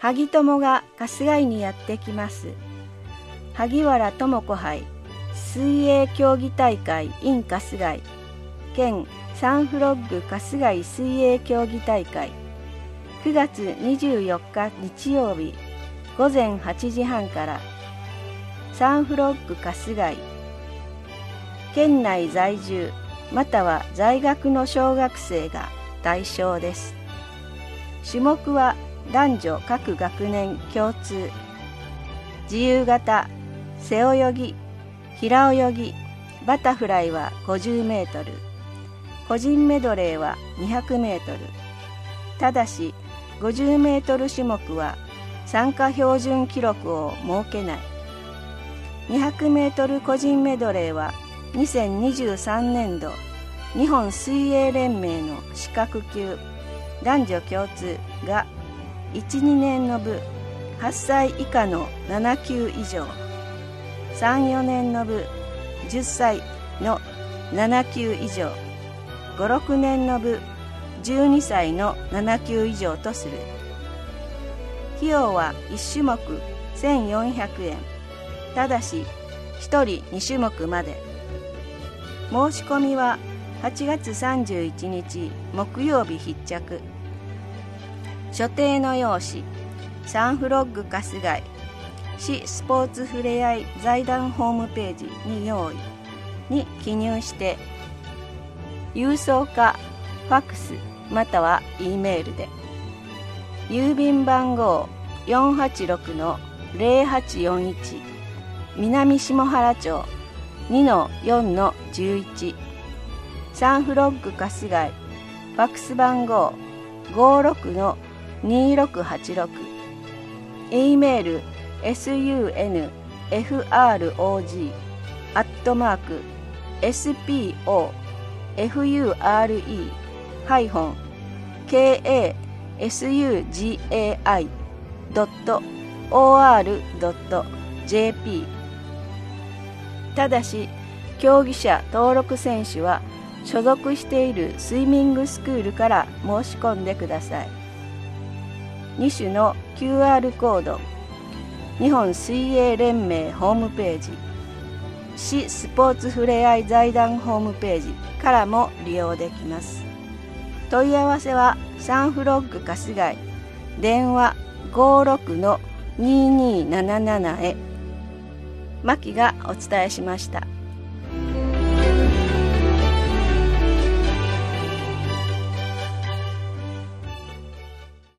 萩友が春日井にやってきます。萩原智子杯水泳競技大会 in 春日井兼サンフロッグ春日井水泳競技大会、9月24日日曜日午前8時半からサンフロッグ春日井、県内在住または在学の小学生が対象です。種目は男女各学年共通。自由形、背泳ぎ、平泳ぎ、バタフライは50メートル、個人メドレーは200メートル。ただし50メートル種目は参加標準記録を設けない。200メートル個人メドレーは2023年度日本水泳連盟の資格級男女共通が1、2年の部8歳以下の7級以上、3、4年の部10歳の7級以上、5、6年の部12歳の7級以上とする。費用は1種目1400円。ただし1人2種目まで。申し込みは8月31日木曜日必着。所定の用紙、サンフロッグ春日井市スポーツふれあい財団ホームページに用意に記入して、郵送かファックスまたは E メールで。郵便番号 486-0841 南下原町 2-4-11 サンフロッグ春日井、ファックス番号 56-2686 E メール sunfure-fure-kasugai.or.jp。 ただし競技者登録選手は所属しているスイミングスクールから申し込んでください。2種の QR コード、日本水泳連盟ホームページ、市スポーツふれあい財団ホームページからも利用できます。問い合わせはサンフロッグ春日井、電話 56-2277 へ。マキがお伝えしました。